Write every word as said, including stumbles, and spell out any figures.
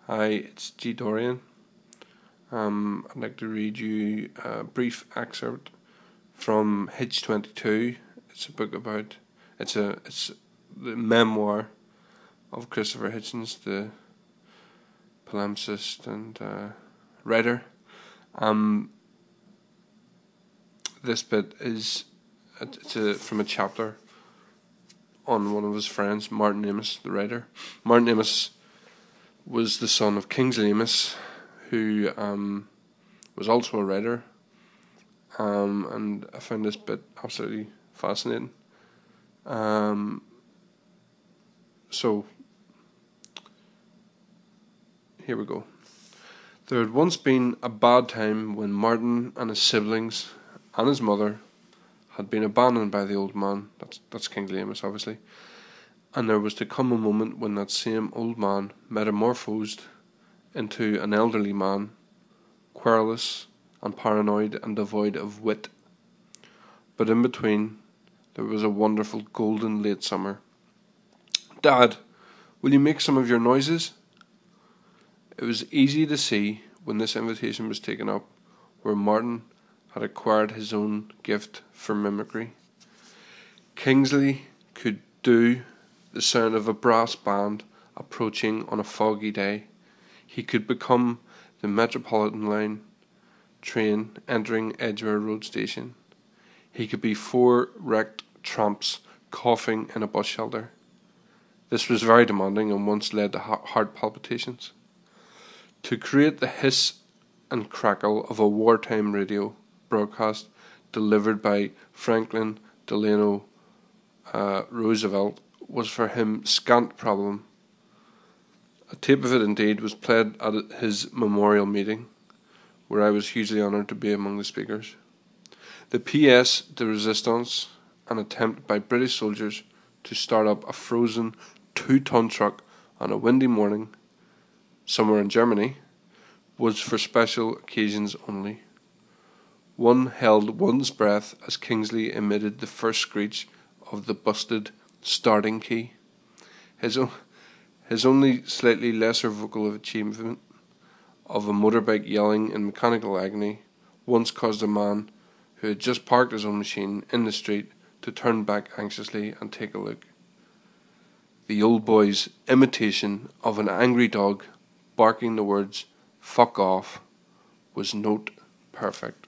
Hi, it's G. Dorian. Um, I'd like to read you a brief excerpt from Hitch twenty-two. It's a book about, it's a it's the memoir of Christopher Hitchens, the palimpsest and uh, writer. Um, this bit is it's a, from a chapter on one of his friends, Martin Amis, the writer. Martin Amis was the son of Kingsley Amis, who um, was also a writer, um, and I found this bit absolutely fascinating. Um, so, here we go. There had once been a bad time when Martin and his siblings and his mother had been abandoned by the old man. That's that's Kingsley Amis, obviously. And there was to come a moment when that same old man metamorphosed into an elderly man, querulous and paranoid and devoid of wit. But in between, there was a wonderful golden late summer. "Dad, will you make some of your noises?" It was easy to see, when this invitation was taken up, where Martin had acquired his own gift for mimicry. Kingsley could do the sound of a brass band approaching on a foggy day. He could become the Metropolitan line train entering Edgware Road Station. He could be four wrecked tramps coughing in a bus shelter. This was very demanding and once led to heart palpitations. To create the hiss and crackle of a wartime radio broadcast delivered by Franklin Delano uh, Roosevelt was for him scant problem. A tape of it indeed was played at his memorial meeting, where I was hugely honoured to be among the speakers. The pièce de résistance, an attempt by British soldiers to start up a frozen two-ton truck on a windy morning somewhere in Germany, was for special occasions only. One held one's breath as Kingsley emitted the first screech of the busted starting key. His, o- his only slightly lesser vocal achievement of a motorbike yelling in mechanical agony once caused a man who had just parked his own machine in the street to turn back anxiously and take a look. The old boy's imitation of an angry dog barking the words "fuck off" was note perfect.